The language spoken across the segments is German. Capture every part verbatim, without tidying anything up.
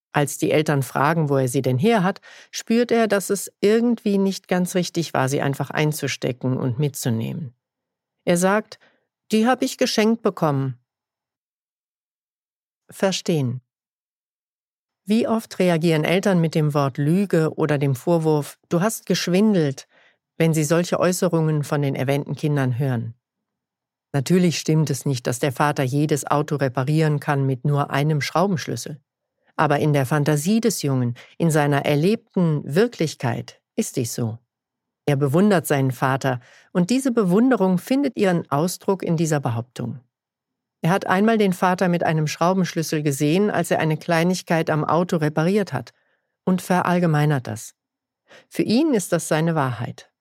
Als die Eltern fragen, wo er sie denn her hat, spürt er, dass es irgendwie nicht ganz richtig war, sie einfach einzustecken und mitzunehmen. Er sagt, die habe ich geschenkt bekommen. Verstehen. Wie oft reagieren Eltern mit dem Wort Lüge oder dem Vorwurf, du hast geschwindelt, wenn sie solche Äußerungen von den erwähnten Kindern hören? Natürlich stimmt es nicht, dass der Vater jedes Auto reparieren kann mit nur einem Schraubenschlüssel. Aber in der Fantasie des Jungen, in seiner erlebten Wirklichkeit, ist dies so. Er bewundert seinen Vater, und diese Bewunderung findet ihren Ausdruck in dieser Behauptung. Er hat einmal den Vater mit einem Schraubenschlüssel gesehen, als er eine Kleinigkeit am Auto repariert hat, und verallgemeinert das. Für ihn ist das seine Wahrheit.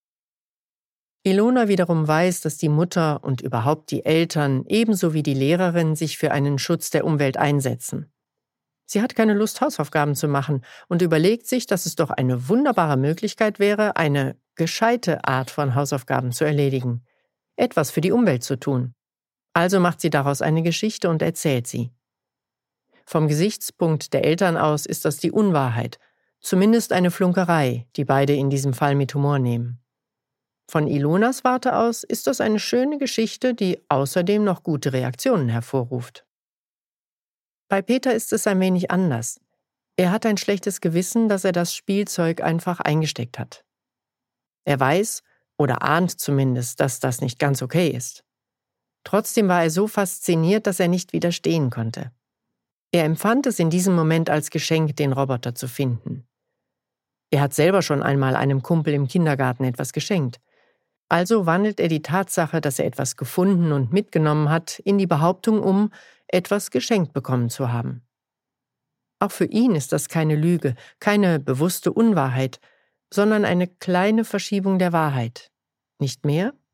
Ilona wiederum weiß, dass die Mutter und überhaupt die Eltern ebenso wie die Lehrerin sich für einen Schutz der Umwelt einsetzen. Sie hat keine Lust, Hausaufgaben zu machen und überlegt sich, dass es doch eine wunderbare Möglichkeit wäre, eine gescheite Art von Hausaufgaben zu erledigen, etwas für die Umwelt zu tun. Also macht sie daraus eine Geschichte und erzählt sie. Vom Gesichtspunkt der Eltern aus ist das die Unwahrheit, zumindest eine Flunkerei, die beide in diesem Fall mit Humor nehmen. Von Ilonas Warte aus ist das eine schöne Geschichte, die außerdem noch gute Reaktionen hervorruft. Bei Peter ist es ein wenig anders. Er hat ein schlechtes Gewissen, dass er das Spielzeug einfach eingesteckt hat. Er weiß, oder ahnt zumindest, dass das nicht ganz okay ist. Trotzdem war er so fasziniert, dass er nicht widerstehen konnte. Er empfand es in diesem Moment als Geschenk, den Roboter zu finden. Er hat selber schon einmal einem Kumpel im Kindergarten etwas geschenkt. Also wandelt er die Tatsache, dass er etwas gefunden und mitgenommen hat, in die Behauptung um, etwas geschenkt bekommen zu haben. Auch für ihn ist das keine Lüge, keine bewusste Unwahrheit, sondern eine kleine Verschiebung der Wahrheit. Nicht mehr